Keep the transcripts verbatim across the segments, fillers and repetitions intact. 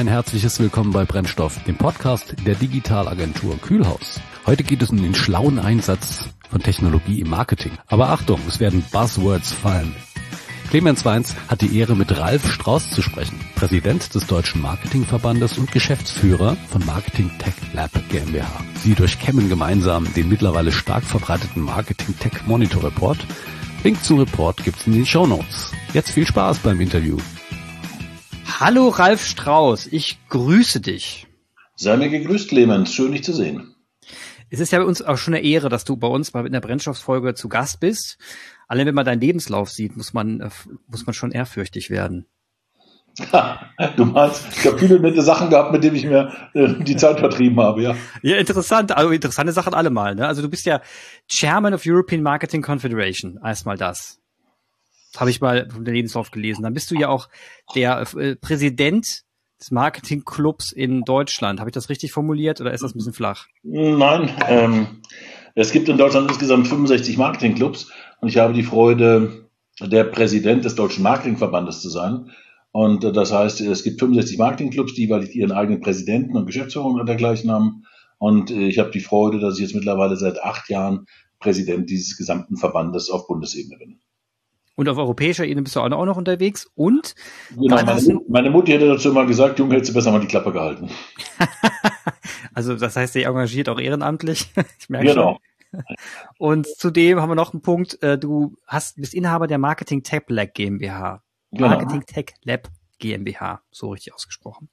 ein herzliches Willkommen bei Brennstoff, dem Podcast der Digitalagentur Kühlhaus. Heute geht es um den schlauen Einsatz von Technologie im Marketing. Aber Achtung, es werden Buzzwords fallen. Clemens Weins hat die Ehre, mit Ralf Strauß zu sprechen, Präsident des Deutschen Marketingverbandes und Geschäftsführer von Marketing Tech Lab GmbH. Sie durchkämmen gemeinsam den mittlerweile stark verbreiteten Marketing Tech Monitor Report. Link zum Report gibt's in den Shownotes. Jetzt viel Spaß beim Interview. Hallo Ralf Strauß, ich grüße dich. Sei mir gegrüßt, Clemens, schön dich zu sehen. Es ist ja bei uns auch schon eine Ehre, dass du bei uns mal in der Brennstofffolge zu Gast bist. Allein wenn man deinen Lebenslauf sieht, muss man muss man schon ehrfürchtig werden. Du meinst, ich habe viele nette Sachen gehabt, mit denen ich mir äh, die Zeit vertrieben habe, ja. Ja, interessant, also interessante Sachen allemal, ne? Also du bist ja Chairman of European Marketing Confederation, erstmal das. Das habe ich mal von der Lebenslauf gelesen. Dann bist du ja auch der äh, Präsident des Marketingclubs in Deutschland. Habe ich das richtig formuliert oder ist das ein bisschen flach? Nein, ähm, es gibt in Deutschland insgesamt fünfundsechzig Marketingclubs und ich habe die Freude, der Präsident des Deutschen Marketingverbandes zu sein. Und äh, das heißt, es gibt fünfundsechzig Marketingclubs, die jeweils ihren eigenen Präsidenten und Geschäftsführer und dergleichen haben. Und äh, ich habe die Freude, dass ich jetzt mittlerweile seit acht Jahren Präsident dieses gesamten Verbandes auf Bundesebene bin. Und auf europäischer Ebene bist du auch noch unterwegs. Und genau, meine, meine Mutti hätte dazu immer gesagt, Junge, hättest du besser mal die Klappe gehalten. Also das heißt, ihr engagiert auch ehrenamtlich. Ich merke genau. Schon. Und zudem haben wir noch einen Punkt, du hast, bist Inhaber der Marketing Tech Lab GmbH. Genau. Marketing Tech Lab GmbH, so richtig ausgesprochen.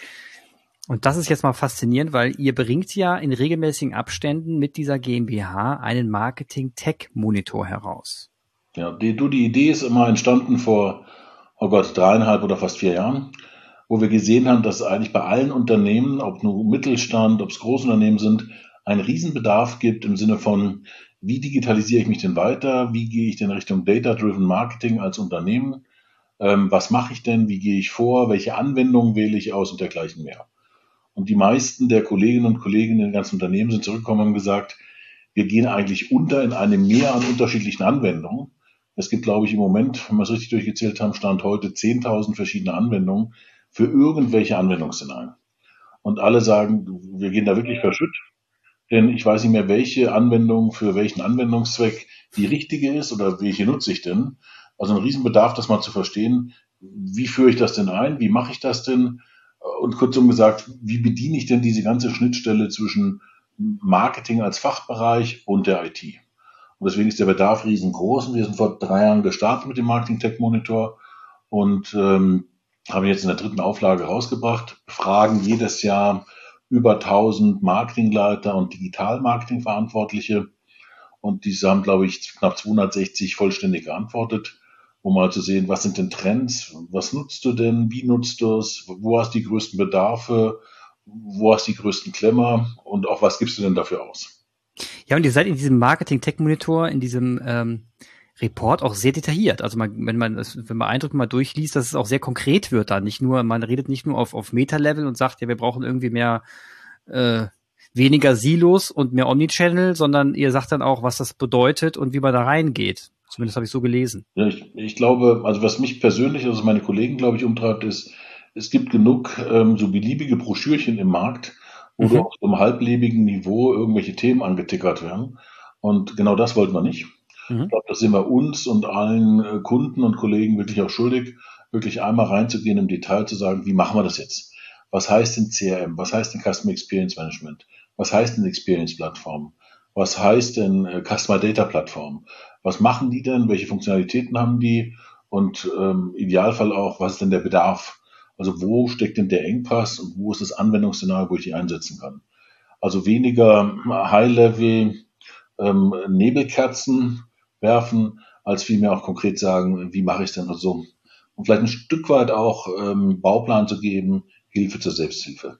Und das ist jetzt mal faszinierend, weil ihr bringt ja in regelmäßigen Abständen mit dieser GmbH einen Marketing Tech Monitor heraus. Ja, die, du, die Idee ist immer entstanden vor, oh Gott, dreieinhalb oder fast vier Jahren, wo wir gesehen haben, dass es eigentlich bei allen Unternehmen, ob nur Mittelstand, ob es Großunternehmen sind, einen Riesenbedarf gibt im Sinne von, wie digitalisiere ich mich denn weiter, wie gehe ich denn Richtung Data-Driven Marketing als Unternehmen, ähm, was mache ich denn, wie gehe ich vor, welche Anwendungen wähle ich aus und dergleichen mehr. Und die meisten der Kolleginnen und Kollegen in den ganzen Unternehmen sind zurückgekommen und gesagt, wir gehen eigentlich unter in einem Meer an unterschiedlichen Anwendungen. Es gibt, glaube ich, im Moment, wenn wir es richtig durchgezählt haben, Stand heute zehntausend verschiedene Anwendungen für irgendwelche Anwendungsszenarien. Und alle sagen, wir gehen da wirklich verschütt, denn ich weiß nicht mehr, welche Anwendung für welchen Anwendungszweck die richtige ist oder welche nutze ich denn. Also ein Riesenbedarf, das mal zu verstehen, wie führe ich das denn ein, wie mache ich das denn und kurzum gesagt, wie bediene ich denn diese ganze Schnittstelle zwischen Marketing als Fachbereich und der I T. Und deswegen ist der Bedarf riesengroß. Und wir sind vor drei Jahren gestartet mit dem Marketing Tech Monitor und ähm, haben jetzt in der dritten Auflage rausgebracht, befragen jedes Jahr über tausend Marketingleiter und Digital-Marketing-Verantwortliche. Und diese haben, glaube ich, knapp zweihundertsechzig vollständig geantwortet, um mal zu sehen, was sind denn Trends, was nutzt du denn, wie nutzt du es, wo hast du die größten Bedarfe, wo hast du die größten Klemmer und auch was gibst du denn dafür aus? Ja, und ihr seid in diesem Marketing-Tech-Monitor, in diesem ähm, Report auch sehr detailliert. Also man, wenn man das, wenn man Eindrücke mal durchliest, dass es auch sehr konkret wird dann. Nicht nur, man redet nicht nur auf, auf Meta-Level und sagt, ja, wir brauchen irgendwie mehr, äh, weniger Silos und mehr Omnichannel, sondern ihr sagt dann auch, was das bedeutet und wie man da reingeht. Zumindest habe ich so gelesen. Ja, ich, ich glaube, also was mich persönlich, also meine Kollegen, glaube ich, umtreibt, ist, es gibt genug ähm, so beliebige Broschürchen im Markt, wo mhm. auf so einem halblebigen Niveau irgendwelche Themen angetickert werden. Und genau das wollten wir nicht. Mhm. Ich glaube, das sind wir uns und allen äh, Kunden und Kollegen wirklich auch schuldig, wirklich einmal reinzugehen im Detail zu sagen, wie machen wir das jetzt? Was heißt denn C R M? Was heißt denn Customer Experience Management? Was heißt denn Experience Plattform? Was heißt denn äh, Customer Data Plattform? Was machen die denn? Welche Funktionalitäten haben die? Und ähm, im Idealfall auch, was ist denn der Bedarf? Also wo steckt denn der Engpass und wo ist das Anwendungsszenario, wo ich die einsetzen kann? Also weniger High-Level ähm, Nebelkerzen werfen, als vielmehr auch konkret sagen, wie mache ich es denn und so. Und vielleicht ein Stück weit auch ähm, Bauplan zu geben, Hilfe zur Selbsthilfe.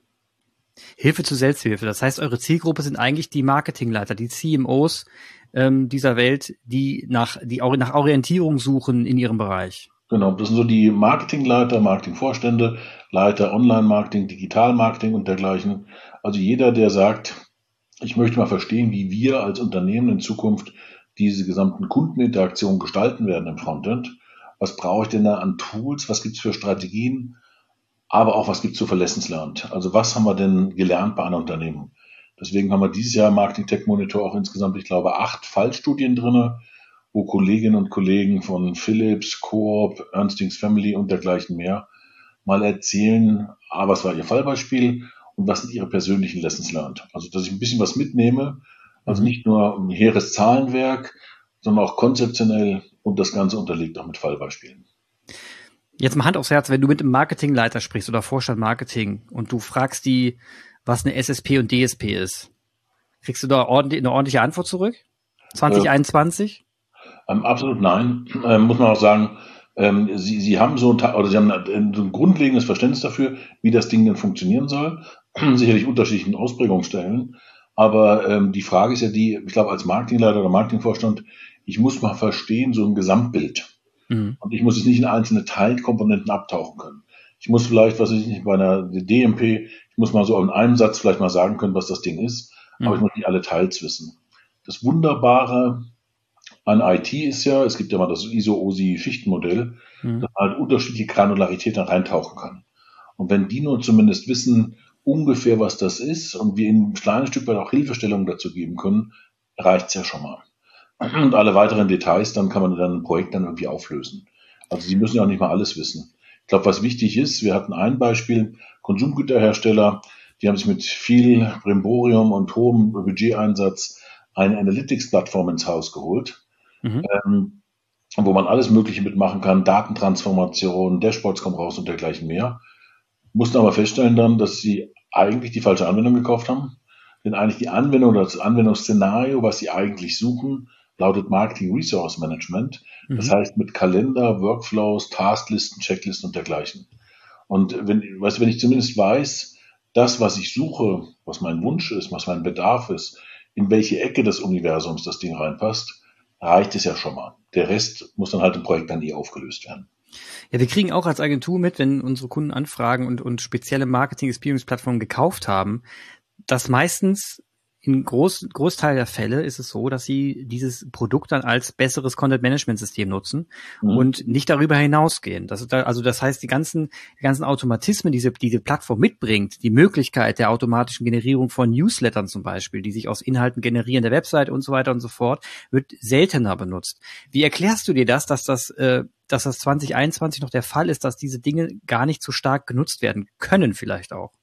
Hilfe zur Selbsthilfe. Das heißt, eure Zielgruppe sind eigentlich die Marketingleiter, die C M Os ähm, dieser Welt, die nach, die auch nach Orientierung suchen in ihrem Bereich. Genau, das sind so die Marketingleiter, Marketingvorstände, Leiter Online-Marketing, Digital-Marketing und dergleichen. Also jeder, der sagt, ich möchte mal verstehen, wie wir als Unternehmen in Zukunft diese gesamten Kundeninteraktionen gestalten werden im Frontend. Was brauche ich denn da an Tools? Was gibt es für Strategien? aber auch, was gibt es zu Lessons learned? Also was haben wir denn gelernt bei einem Unternehmen? Deswegen haben wir dieses Jahr im Marketing Tech Monitor auch insgesamt, ich glaube, acht Fallstudien drinne, wo Kolleginnen und Kollegen von Philips, Coop, Ernst Young's Family und dergleichen mehr mal erzählen, ah, was war ihr Fallbeispiel und was sind ihre persönlichen Lessons learned. Also, dass ich ein bisschen was mitnehme, also nicht nur ein hehres Zahlenwerk, sondern auch konzeptionell und das Ganze unterlegt auch mit Fallbeispielen. Jetzt mal Hand aufs Herz, wenn du mit einem Marketingleiter sprichst oder Vorstand Marketing und du fragst die, was eine S S P und D S P ist, kriegst du da ordentlich, eine ordentliche Antwort zurück? zwanzig einundzwanzig? Äh, ähm, absolut nein. Ähm, muss man auch sagen, ähm, sie, sie haben so ein, oder sie haben ein, so ein grundlegendes Verständnis dafür, wie das Ding denn funktionieren soll. Sicherlich unterschiedlichen Ausprägungsstellen. Aber ähm, die Frage ist ja die, ich glaube, als Marketingleiter oder Marketingvorstand, ich muss mal verstehen, so ein Gesamtbild. Mhm. Und ich muss es nicht in einzelne Teilkomponenten abtauchen können. Ich muss vielleicht, was weiß ich nicht, bei einer D M P, ich muss mal so in einem Satz vielleicht mal sagen können, was das Ding ist, mhm. aber ich muss nicht alle Teils wissen. Das Wunderbare an I T ist ja, es gibt ja mal das I S O-O S I-Schichtenmodell, mhm. dass man halt unterschiedliche Granularitäten reintauchen kann. Und wenn die nur zumindest wissen, ungefähr was das ist und wir ihnen ein kleines Stück weit auch Hilfestellungen dazu geben können, reicht's ja schon mal. Und alle weiteren Details, dann kann man dann ein Projekt dann irgendwie auflösen. Also sie müssen ja auch nicht mal alles wissen. Ich glaube, was wichtig ist, wir hatten ein Beispiel, Konsumgüterhersteller, die haben sich mit viel Brimborium und hohem Budgeteinsatz eine Analytics-Plattform ins Haus geholt, mhm. ähm, wo man alles Mögliche mitmachen kann, Datentransformation, Dashboards kommen raus und dergleichen mehr. Mussten aber feststellen dann, dass sie eigentlich die falsche Anwendung gekauft haben. Denn eigentlich die Anwendung oder das Anwendungsszenario, was sie eigentlich suchen, lautet Marketing Resource Management. Das mhm. heißt mit Kalender, Workflows, Tasklisten, Checklisten und dergleichen. Und wenn, weißt du, wenn ich zumindest weiß, das, was ich suche, was mein Wunsch ist, was mein Bedarf ist, in welche Ecke des Universums das Ding reinpasst, reicht es ja schon mal. Der Rest muss dann halt im Projekt dann eh aufgelöst werden. Ja, wir kriegen auch als Agentur mit, wenn unsere Kunden anfragen und, und spezielle Marketing-Experience-Plattformen gekauft haben, dass meistens in Groß, Großteil der Fälle ist es so, dass sie dieses Produkt dann als besseres Content-Management-System nutzen mhm. und nicht darüber hinausgehen. Das ist da, also das heißt, die ganzen, die ganzen Automatismen, die diese, diese Plattform mitbringt, die Möglichkeit der automatischen Generierung von Newslettern zum Beispiel, die sich aus Inhalten generieren, der Website und so weiter und so fort, wird seltener benutzt. Wie erklärst du dir das, dass das, äh, dass das zwanzig einundzwanzig noch der Fall ist, dass diese Dinge gar nicht so stark genutzt werden können vielleicht auch?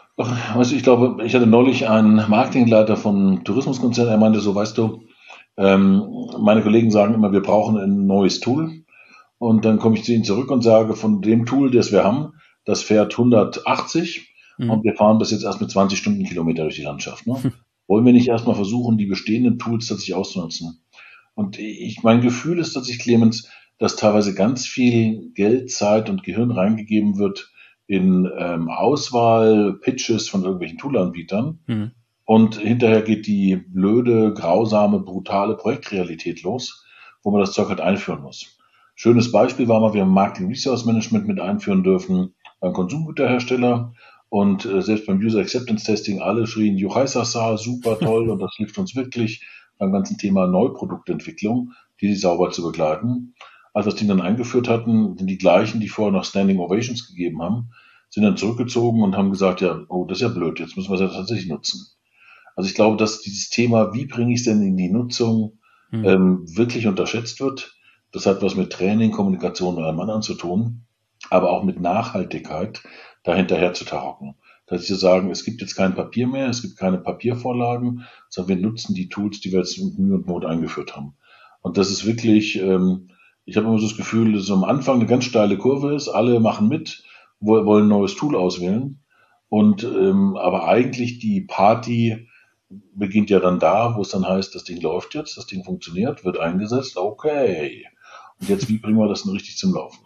Also ich glaube, ich hatte neulich einen Marketingleiter vom Tourismuskonzern, er meinte so, weißt du, ähm, meine Kollegen sagen immer, wir brauchen ein neues Tool und dann komme ich zu ihnen zurück und sage, von dem Tool, das wir haben, das fährt hundertachtzig mhm. und wir fahren bis jetzt erst mit zwanzig Stundenkilometer durch die Landschaft. Ne? Hm. Wollen wir nicht erstmal versuchen, die bestehenden Tools tatsächlich auszunutzen? Und ich, mein Gefühl ist tatsächlich, Clemens, dass teilweise ganz viel Geld, Zeit und Gehirn reingegeben wird in ähm, Auswahl, Pitches von irgendwelchen Toolanbietern mhm. und hinterher geht die blöde, grausame, brutale Projektrealität los, wo man das Zeug halt einführen muss. Schönes Beispiel war mal, wir haben Marketing Resource Management mit einführen dürfen beim Konsumgüterhersteller und äh, selbst beim User Acceptance Testing alle schrien, Juchaisasa, super toll und das hilft uns wirklich beim ganzen Thema Neuproduktentwicklung, die sauber zu begleiten. Als wir das Ding dann eingeführt hatten, sind die gleichen, die vorher noch Standing Ovations gegeben haben, sind dann zurückgezogen und haben gesagt, ja, oh, das ist ja blöd, jetzt müssen wir es ja tatsächlich nutzen. Also ich glaube, dass dieses Thema, wie bringe ich es denn in die Nutzung, mhm. ähm, wirklich unterschätzt wird. Das hat was mit Training, Kommunikation und allem anderen zu tun, aber auch mit Nachhaltigkeit dahinterher zu tarocken. Dass sie sagen, es gibt jetzt kein Papier mehr, es gibt keine Papiervorlagen, sondern wir nutzen die Tools, die wir jetzt mit Mühe und Not eingeführt haben. Und das ist wirklich, ähm, ich habe immer so das Gefühl, dass es am Anfang eine ganz steile Kurve ist, alle machen mit, wollen ein neues Tool auswählen. Und ähm, aber eigentlich die Party beginnt ja dann da, wo es dann heißt, das Ding läuft jetzt, das Ding funktioniert, wird eingesetzt, okay. Und jetzt, wie bringen wir das denn richtig zum Laufen?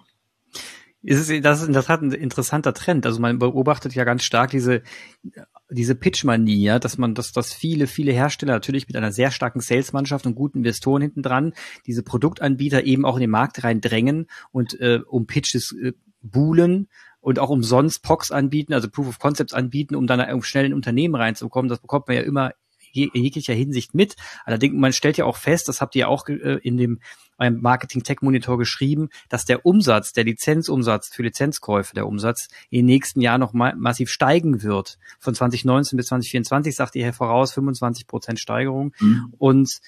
Das ist, das ist in der Tat ein interessanter Trend. Also man beobachtet ja ganz stark diese diese Pitch-Manie, ja, dass man, dass, dass viele, viele Hersteller natürlich mit einer sehr starken Sales-Mannschaft und guten Investoren hinten dran diese Produktanbieter eben auch in den Markt reindrängen und äh, um Pitches äh, buhlen und auch umsonst P O Cs anbieten, also Proof of Concepts anbieten, um dann um schnell in Unternehmen reinzukommen. Das bekommt man ja immer je, jeglicher Hinsicht mit. Allerdings, man stellt ja auch fest, das habt ihr ja auch äh, in dem beim Marketing-Tech-Monitor geschrieben, dass der Umsatz, der Lizenzumsatz für Lizenzkäufe, der Umsatz in den nächsten Jahren noch ma- massiv steigen wird. Von zwanzig neunzehn bis zwanzig vierundzwanzig sagt ihr hier voraus fünfundzwanzig Prozent Steigerung. Mhm. Und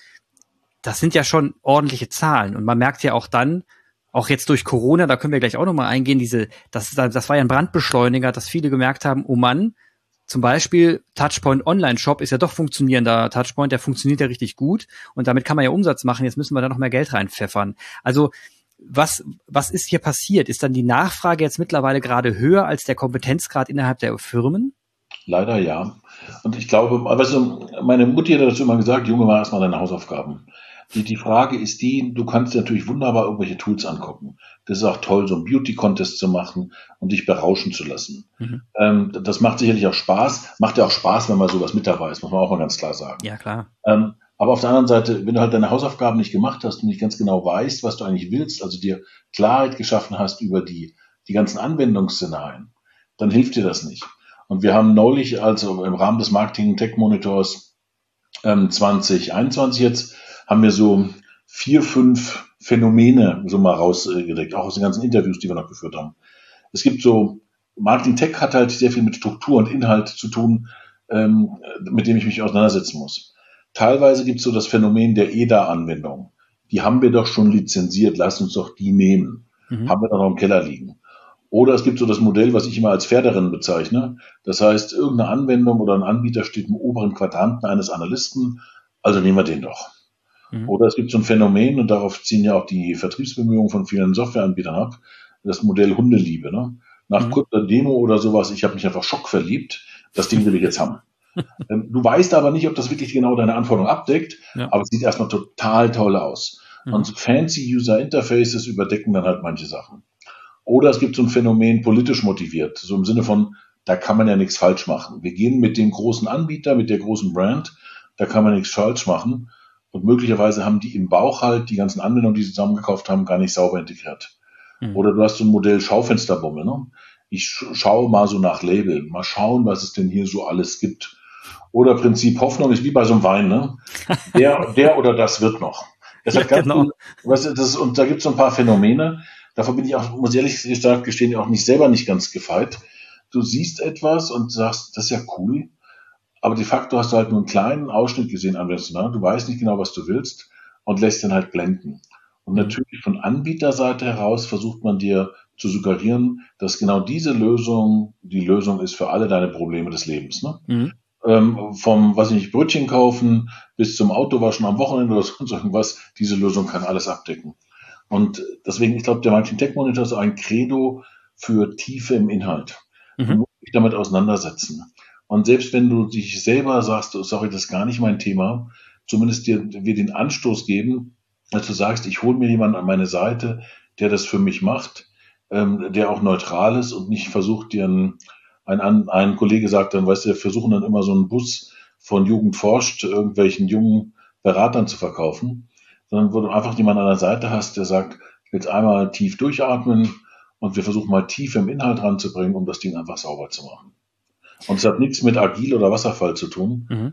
das sind ja schon ordentliche Zahlen. Und man merkt ja auch dann, auch jetzt durch Corona, da können wir gleich auch nochmal eingehen, diese, das, das war ja ein Brandbeschleuniger, dass viele gemerkt haben, oh Mann, zum Beispiel Touchpoint Online-Shop ist ja doch funktionierender Touchpoint, der funktioniert ja richtig gut und damit kann man ja Umsatz machen, jetzt müssen wir da noch mehr Geld reinpfeffern. Also was was ist hier passiert? Ist dann die Nachfrage jetzt mittlerweile gerade höher als der Kompetenzgrad innerhalb der Firmen? Leider ja. Und ich glaube, weißt du, meine Mutti hat dazu immer gesagt, Junge, mach erstmal deine Hausaufgaben. Die, die Frage ist die, du kannst dir natürlich wunderbar irgendwelche Tools angucken. Das ist auch toll, so einen Beauty-Contest zu machen und dich berauschen zu lassen. Mhm. Ähm, das macht sicherlich auch Spaß. Macht ja auch Spaß, wenn man sowas mit dabei ist, muss man auch mal ganz klar sagen. Ja, klar. Ähm, aber auf der anderen Seite, wenn du halt deine Hausaufgaben nicht gemacht hast und nicht ganz genau weißt, was du eigentlich willst, also dir Klarheit geschaffen hast über die, die ganzen Anwendungsszenarien, dann hilft dir das nicht. Und wir haben neulich, also im Rahmen des Marketing-Tech-Monitors ähm, zwanzig einundzwanzig jetzt, haben wir so vier, fünf Phänomene so mal rausgedeckt, auch aus den ganzen Interviews, die wir noch geführt haben. Es gibt so, Marketing Tech hat halt sehr viel mit Struktur und Inhalt zu tun, ähm, mit dem ich mich auseinandersetzen muss. Teilweise gibt es so das Phänomen der E D A-Anwendung. Die haben wir doch schon lizenziert, lass uns doch die nehmen. Mhm. Haben wir doch noch im Keller liegen. Oder es gibt so das Modell, was ich immer als Pferderennen bezeichne. Das heißt, irgendeine Anwendung oder ein Anbieter steht im oberen Quadranten eines Analysten, also nehmen wir den doch. Mhm. Oder es gibt so ein Phänomen, und darauf ziehen ja auch die Vertriebsbemühungen von vielen Softwareanbietern ab, das Modell Hundeliebe. Ne? Nach mhm. kurzer Demo oder sowas, ich habe mich einfach schockverliebt, das Ding will ich jetzt haben. Du weißt aber nicht, ob das wirklich genau deine Anforderungen abdeckt, ja. aber es sieht erstmal total toll aus. Mhm. Und so fancy User Interfaces überdecken dann halt manche Sachen. Oder es gibt so ein Phänomen politisch motiviert, so im Sinne von, da kann man ja nichts falsch machen. Wir gehen mit dem großen Anbieter, mit der großen Brand, da kann man nichts falsch machen. Und möglicherweise haben die im Bauch halt die ganzen Anwendungen, die sie zusammengekauft haben, gar nicht sauber integriert. Mhm. Oder du hast so ein Modell Schaufensterbummel. Ne? Ich sch- schaue mal so nach Label, mal schauen, was es denn hier so alles gibt. Oder Prinzip Hoffnung ist wie bei so einem Wein. Ne? Der, der oder das wird noch. Das ja, hat ganz genau. Viel, was, das, und da gibt es so ein paar Phänomene. Davon bin ich auch, muss ehrlich gesagt gestehen, auch nicht selber nicht ganz gefeit. Du siehst etwas und sagst, das ist ja cool. Aber de facto hast du halt nur einen kleinen Ausschnitt gesehen, ne? Du weißt nicht genau, was du willst und lässt den halt blenden. Und natürlich von Anbieterseite heraus versucht man dir zu suggerieren, dass genau diese Lösung die Lösung ist für alle deine Probleme des Lebens. Ne? Mhm. Ähm, vom, was ich nicht, Brötchen kaufen bis zum Autowaschen am Wochenende oder sonst irgendwas, diese Lösung kann alles abdecken. Und deswegen, ich glaube, der Marketing Tech Monitor ist ein Credo für Tiefe im Inhalt. Mhm. Du musst dich damit auseinandersetzen. Und selbst wenn du dich selber sagst, sorry, das ist gar nicht mein Thema, zumindest dir, wir den Anstoß geben, dass du sagst, ich hole mir jemanden an meine Seite, der das für mich macht, ähm, der auch neutral ist und nicht versucht, dir ein, ein, ein Kollege sagt dann, weißt du, wir versuchen dann immer so einen Bus von Jugend forscht, irgendwelchen jungen Beratern zu verkaufen, sondern wo du einfach jemanden an der Seite hast, der sagt, jetzt einmal tief durchatmen und wir versuchen mal tief im Inhalt ranzubringen, um das Ding einfach sauber zu machen. Und es hat nichts mit Agil oder Wasserfall zu tun. Mhm.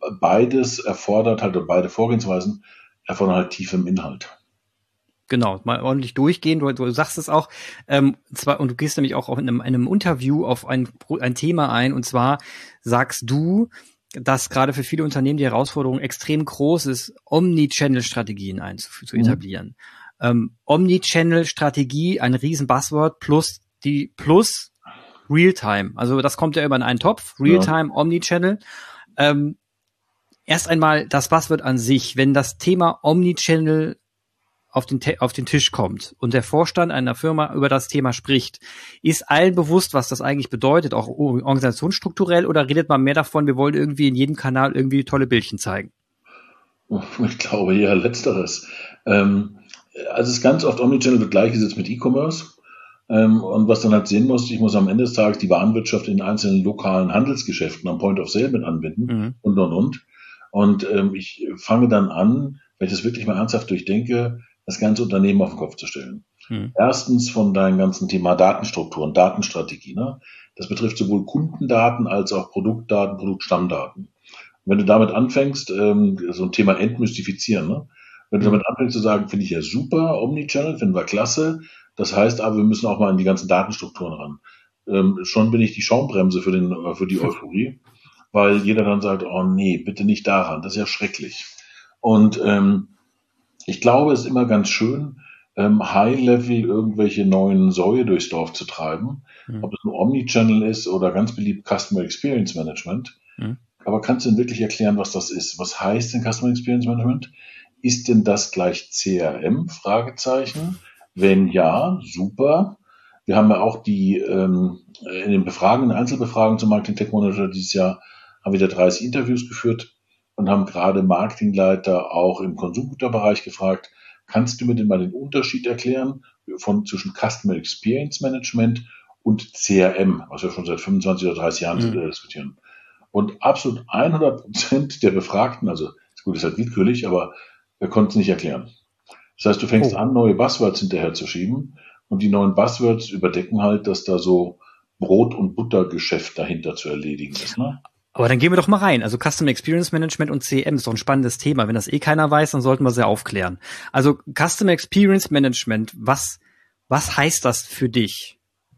Beides erfordert halt, beide Vorgehensweisen erfordern halt tief im Inhalt. Genau, mal ordentlich durchgehen. Du, du sagst es auch, ähm, zwar, und du gehst nämlich auch in einem, in einem Interview auf ein, ein Thema ein, und zwar sagst du, dass gerade für viele Unternehmen die Herausforderung extrem groß ist, Omnichannel-Strategien einzu, zu etablieren. Mhm. Ähm, Omnichannel-Strategie, ein riesen Buzzword, plus die, plus Realtime. Also das kommt ja über in einen Topf. Realtime, ja. Omnichannel. Ähm, erst einmal das Buzzword an sich. Wenn das Thema Omnichannel auf den, Te- auf den Tisch kommt und der Vorstand einer Firma über das Thema spricht, ist allen bewusst, was das eigentlich bedeutet, auch organisationsstrukturell, oder redet man mehr davon, wir wollen irgendwie in jedem Kanal irgendwie tolle Bildchen zeigen? Ich glaube eher Letzteres. Ähm, also es ist ganz oft Omnichannel wird gleichgesetzt mit E-Commerce. Ähm, und was dann halt sehen muss, ich muss am Ende des Tages die Warenwirtschaft in einzelnen lokalen Handelsgeschäften am Point of Sale mit anbinden mhm. und, und, und. Und ähm, ich fange dann an, wenn ich das wirklich mal ernsthaft durchdenke, das ganze Unternehmen auf den Kopf zu stellen. Mhm. Erstens von deinem ganzen Thema Datenstrukturen, Datenstrategie. Ne? Das betrifft sowohl Kundendaten als auch Produktdaten, Produktstammdaten. Wenn du damit anfängst, ähm, so ein Thema entmystifizieren, ne? Wenn du damit anfängst zu sagen, finde ich ja super, Omnichannel, finden wir klasse. Das heißt aber, wir müssen auch mal in die ganzen Datenstrukturen ran. Ähm, schon bin ich die Schaumbremse für den, für die Euphorie, weil jeder dann sagt, oh nee, bitte nicht daran, das ist ja schrecklich. Und ähm, ich glaube, es ist immer ganz schön, ähm, High-Level irgendwelche neuen Säue durchs Dorf zu treiben, Mhm. ob es ein Omnichannel ist oder ganz beliebt Customer Experience Management. Mhm. Aber kannst du denn wirklich erklären, was das ist? Was heißt denn Customer Experience Management? Ist denn das gleich C R M? Fragezeichen. Wenn ja, super. Wir haben ja auch die ähm, in den Befragungen, Einzelbefragungen zum Marketing Tech Manager dieses Jahr haben wieder dreißig Interviews geführt und haben gerade Marketingleiter auch im Konsumgüterbereich gefragt, kannst du mir denn mal den Unterschied erklären von zwischen Customer Experience Management und C R M, was wir schon seit fünfundzwanzig oder dreißig Jahren Mhm. diskutieren. Und absolut hundert Prozent der Befragten, also gut, ist halt willkürlich, aber wir konnten es nicht erklären. Das heißt, du fängst Oh. an, neue Buzzwords hinterher zu schieben und die neuen Buzzwords überdecken halt, dass da so Brot- und Buttergeschäft dahinter zu erledigen ist. Ne? Aber dann gehen wir doch mal rein. Also Customer Experience Management und C R M ist doch ein spannendes Thema. Wenn das eh keiner weiß, dann sollten wir es ja aufklären. Also Customer Experience Management, was, was heißt das für dich?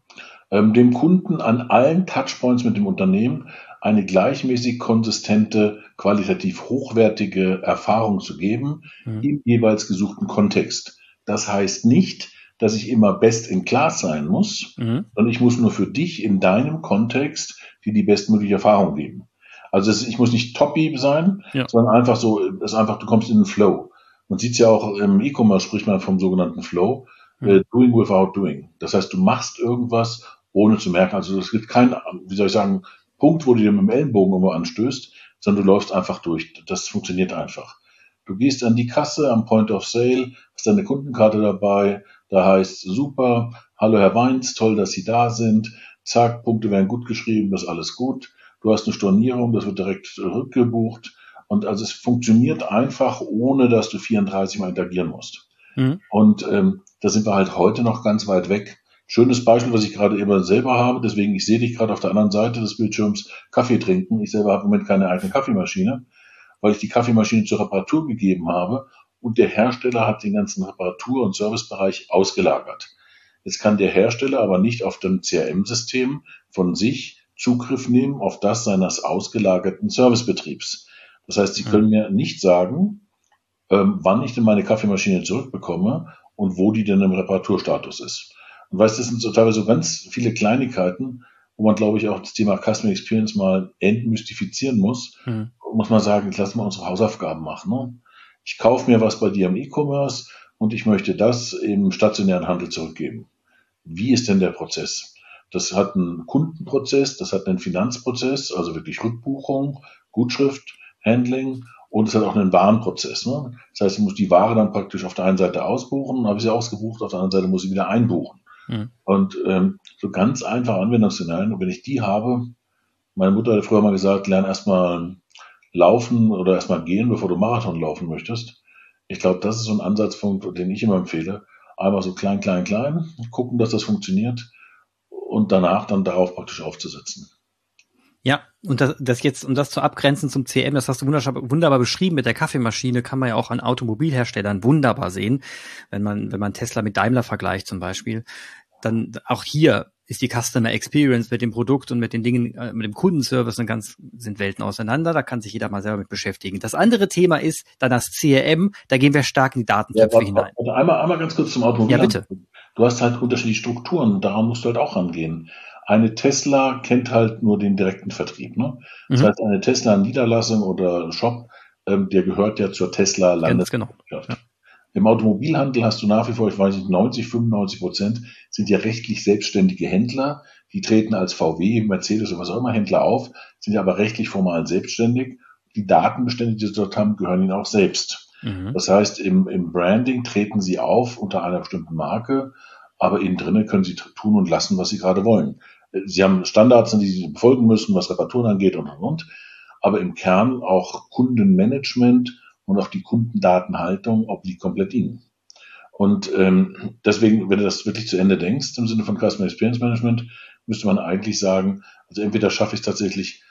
Ähm, dem Kunden an allen Touchpoints mit dem Unternehmen eine gleichmäßig konsistente, qualitativ hochwertige Erfahrung zu geben, Mhm. im jeweils gesuchten Kontext. Das heißt nicht, dass ich immer best in class sein muss, Mhm. sondern ich muss nur für dich in deinem Kontext dir die bestmögliche Erfahrung geben. Also es, ich muss nicht Top-Beep sein, Ja. sondern einfach so, es ist einfach, du kommst in den Flow. Man sieht es ja auch im E-Commerce, spricht man vom sogenannten Flow, Mhm. äh, doing without doing. Das heißt, du machst irgendwas, ohne zu merken. Also es gibt keinen, wie soll ich sagen, Punkt, wo du dir mit dem Ellenbogen irgendwo anstößt, sondern du läufst einfach durch. Das funktioniert einfach. Du gehst an die Kasse, am Point of Sale, hast deine Kundenkarte dabei, da heißt super, hallo Herr Weins, toll, dass Sie da sind, zack, Punkte werden gut geschrieben, das ist alles gut. Du hast eine Stornierung, das wird direkt rückgebucht. Und also es funktioniert einfach, ohne dass du vierunddreißig Mal interagieren musst. Mhm. Und ähm, da sind wir halt heute noch ganz weit weg. Schönes Beispiel, was ich gerade eben selber habe, deswegen, ich sehe dich gerade auf der anderen Seite des Bildschirms Kaffee trinken. Ich selber habe im Moment keine eigene Kaffeemaschine, weil ich die Kaffeemaschine zur Reparatur gegeben habe und der Hersteller hat den ganzen Reparatur- und Servicebereich ausgelagert. Jetzt kann der Hersteller aber nicht auf dem C R M-System von sich Zugriff nehmen auf das seines ausgelagerten Servicebetriebs. Das heißt, Sie können mir nicht sagen, ähm, wann ich denn meine Kaffeemaschine zurückbekomme und wo die denn im Reparaturstatus ist. Und weißt, das sind so teilweise so ganz viele Kleinigkeiten, wo man, glaube ich, auch das Thema Customer Experience mal entmystifizieren muss. Mhm. Muss man sagen, jetzt lassen wir unsere Hausaufgaben machen. Ne? Ich kaufe mir was bei dir im E-Commerce und ich möchte das im stationären Handel zurückgeben. Wie ist denn der Prozess? Das hat einen Kundenprozess, das hat einen Finanzprozess, also wirklich Rückbuchung, Gutschrift, Handling und es hat auch einen Warenprozess. Ne? Das heißt, ich muss die Ware dann praktisch auf der einen Seite ausbuchen, habe ich sie ausgebucht, auf der anderen Seite muss ich wieder einbuchen. Mhm. Und ähm, so ganz einfache Anwendungsszenarien. Und wenn ich die habe, meine Mutter hat früher mal gesagt, lern erstmal laufen oder erstmal gehen, bevor du Marathon laufen möchtest. Ich glaube, das ist so ein Ansatzpunkt, den ich immer empfehle. Einmal so klein, klein, klein, gucken, dass das funktioniert und danach dann darauf praktisch aufzusetzen. Ja, und das, das jetzt, um das zu abgrenzen zum C R M, das hast du wunderbar, wunderbar beschrieben mit der Kaffeemaschine, kann man ja auch an Automobilherstellern wunderbar sehen, wenn man, wenn man Tesla mit Daimler vergleicht zum Beispiel, dann auch hier ist die Customer Experience mit dem Produkt und mit den Dingen, äh, mit dem Kundenservice eine ganz, sind Welten auseinander, da kann sich jeder mal selber mit beschäftigen. Das andere Thema ist dann das C R M, da gehen wir stark in die Datentöpfe Ja, hinein. warte, einmal, einmal ganz kurz zum Ja, Automobil. bitte. Du hast halt unterschiedliche Strukturen, daran musst du halt auch rangehen. Eine Tesla kennt halt nur den direkten Vertrieb. Ne? Das Mhm. heißt, eine Tesla-Niederlassung oder Shop, ähm, der gehört ja zur Tesla Ganz genau. Landesgesellschaft. Ja. Im Automobilhandel hast du nach wie vor, ich weiß nicht, neunzig, fünfundneunzig Prozent sind ja rechtlich selbstständige Händler. Die treten als V W, Mercedes oder was auch immer Händler auf, sind ja aber rechtlich formal selbstständig. Die Datenbestände, die sie dort haben, gehören ihnen auch selbst. Mhm. Das heißt, im, im Branding treten sie auf unter einer bestimmten Marke, aber innen drinnen können sie tun und lassen, was sie gerade wollen. Sie haben Standards, die sie befolgen müssen, was Reparaturen angeht und, und, und. Aber im Kern auch Kundenmanagement und auch die Kundendatenhaltung obliegt komplett ihnen. Und ähm, deswegen, wenn du das wirklich zu Ende denkst, im Sinne von Customer Experience Management, müsste man eigentlich sagen, also entweder schaffe ich es tatsächlich,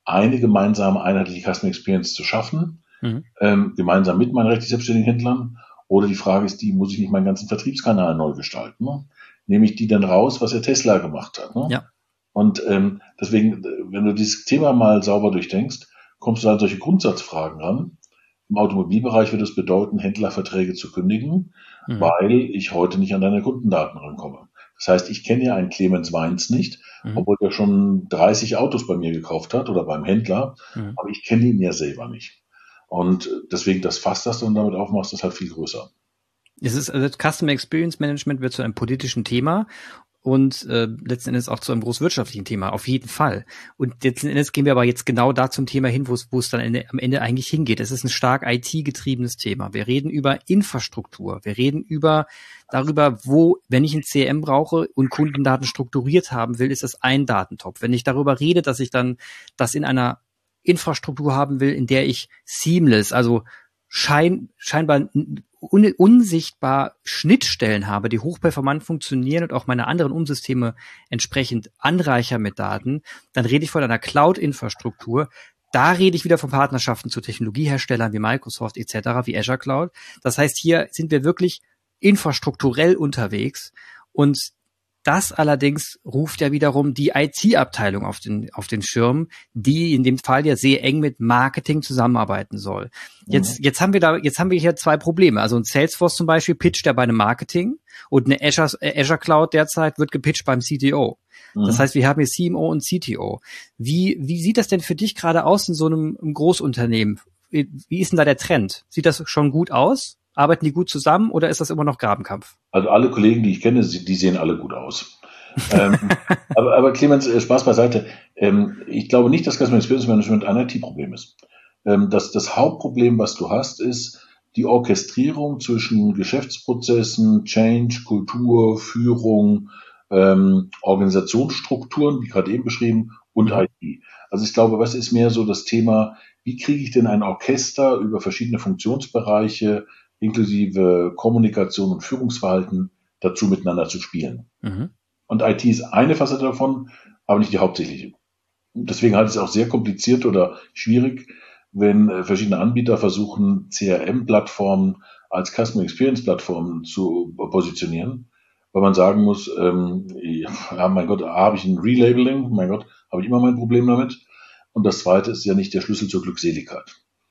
eine gemeinsame einheitliche Customer Experience zu schaffen, mhm. ähm, gemeinsam mit meinen rechtlich selbstständigen Händlern. Oder die Frage ist die, muss ich nicht meinen ganzen Vertriebskanal neu gestalten? Ne? Nehme ich die dann raus, was der Tesla gemacht hat? Ne? Ja. Und ähm, deswegen, wenn du dieses Thema mal sauber durchdenkst, kommst du an solche Grundsatzfragen ran. Im Automobilbereich wird es bedeuten, Händlerverträge zu kündigen, mhm. weil ich heute nicht an deine Kundendaten rankomme. Das heißt, ich kenne ja einen Clemens Weins nicht, mhm. obwohl er schon dreißig Autos bei mir gekauft hat oder beim Händler, mhm. aber ich kenne ihn ja selber nicht. Und deswegen das Fass, das du dann damit aufmachst, ist halt viel größer. Es ist, also Customer Experience Management wird zu einem politischen Thema und äh, letzten Endes auch zu einem großwirtschaftlichen Thema, auf jeden Fall. Und letzten Endes gehen wir aber jetzt genau da zum Thema hin, wo es wo es dann Ende, am Ende eigentlich hingeht. Es ist ein stark I T-getriebenes Thema. Wir reden über Infrastruktur. Wir reden über darüber, wo, wenn ich ein C R M brauche und Kundendaten strukturiert haben will, ist das ein Datentopf. Wenn ich darüber rede, dass ich dann das in einer Infrastruktur haben will, in der ich seamless, also schein, scheinbar un, unsichtbar Schnittstellen habe, die hochperformant funktionieren und auch meine anderen Umsysteme entsprechend anreichern mit Daten, dann rede ich von einer Cloud-Infrastruktur. Da rede ich wieder von Partnerschaften zu Technologieherstellern wie Microsoft et cetera, wie Azure Cloud. Das heißt, hier sind wir wirklich infrastrukturell unterwegs und das allerdings ruft ja wiederum die I T-Abteilung auf den, auf den Schirm, die in dem Fall ja sehr eng mit Marketing zusammenarbeiten soll. Jetzt, mhm. jetzt haben wir da, jetzt haben wir hier zwei Probleme. Also ein Salesforce zum Beispiel pitcht ja bei einem Marketing und eine Azure, Azure Cloud derzeit wird gepitcht beim C T O. Mhm. Das heißt, wir haben hier C M O und C T O. Wie, wie sieht das denn für dich gerade aus in so einem, einem Großunternehmen? Wie ist denn da der Trend? Sieht das schon gut aus? Arbeiten die gut zusammen oder ist das immer noch Grabenkampf? Also alle Kollegen, die ich kenne, die sehen alle gut aus. ähm, aber, aber Clemens, Spaß beiseite. Ähm, ich glaube nicht, dass Customer Experience Management ein I T-Problem ist. Ähm, das, das Hauptproblem, was du hast, ist die Orchestrierung zwischen Geschäftsprozessen, Change, Kultur, Führung, ähm, Organisationsstrukturen, wie gerade eben beschrieben, und I T. Also ich glaube, was ist mehr so das Thema, wie kriege ich denn ein Orchester über verschiedene Funktionsbereiche inklusive Kommunikation und Führungsverhalten dazu miteinander zu spielen. Mhm. Und I T ist eine Facette davon, aber nicht die hauptsächliche. Deswegen halte ich es auch sehr kompliziert oder schwierig, wenn äh, verschiedene Anbieter versuchen, C R M-Plattformen als Customer Experience-Plattformen zu positionieren, weil man sagen muss, ähm, ja, mein Gott, habe ich ein Relabeling, mein Gott, habe ich immer mein Problem damit. Und das Zweite ist ja nicht der Schlüssel zur Glückseligkeit.